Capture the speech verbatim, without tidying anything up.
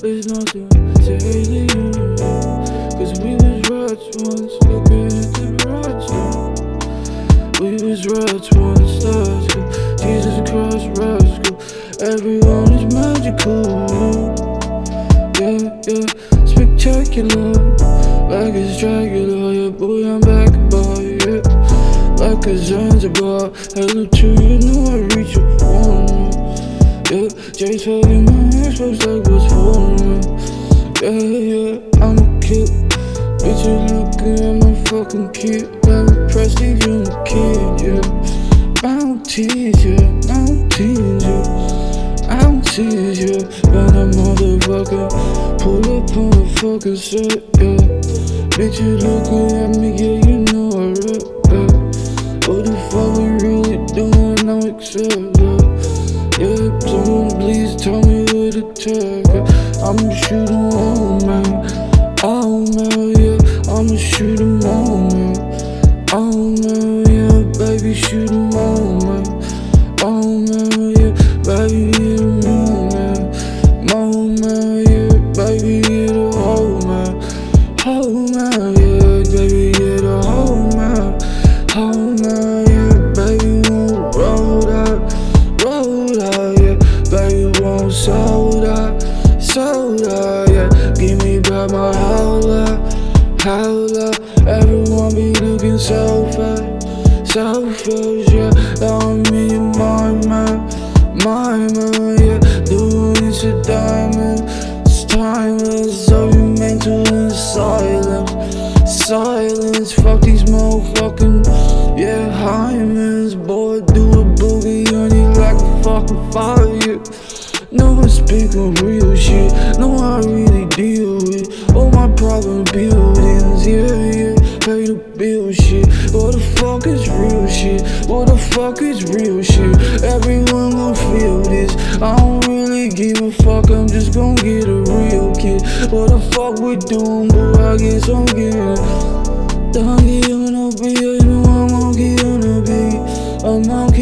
There's nothing to alien, cause we was rats once, looking at the rats now. We was rats once, let's go. Jesus Christ, rascal. Everyone is magical, yeah, yeah, spectacular. Like it's Dracula, yeah, boy, I'm back about, yeah. Like a Zanzibar, hello to you, know I reach your phone, yeah. Jay's hugging my hands, folks like what's for me, yeah, yeah, I'm a kid. Bitch, you looking at my fucking kid, like a Presley, you a kid, yeah. I don't tease you, I don't tease you, I don't tease you. When I motherfucker pull up on the fucking set, yeah. Bitch, you looking at me, yeah, you know I rap, yeah. What the fuck we really doing, I'm excited, yeah. Someone please tell me where to take it. I'ma shoot 'em all, man. Oh man, yeah, I'ma shoot 'em all, man. Oh man, yeah, baby, shoot 'em all, man. Oh man, yeah, baby, hit 'em all, man. Oh man, yeah, baby, hit a hole, man. Oh man, yeah, baby, hit a hole, man. Oh man, yeah, baby, won't roll that, roll that, yeah. Baby, won't soda, soda, yeah. Give me back my howler, howler. Everyone be looking so fat, so fast, yeah. On me and my man, my man, yeah. Doing it's a diamond, it's timeless. So you mental in silence, silence. Fuck these motherfucking, yeah, Hymens. Boy, do a boogie on you like a fucking fire. No one speaking real shit, no I really deal with all my private buildings, yeah, yeah, pay the bill shit. What the fuck is real shit, what the fuck is real shit? Everyone gon' feel this, I don't really give a fuck, I'm just gon' get a real kid. What the fuck we doing, boy, I guess I'm getting Don't get on the beat, you know I'm gon' get on the beat. I'm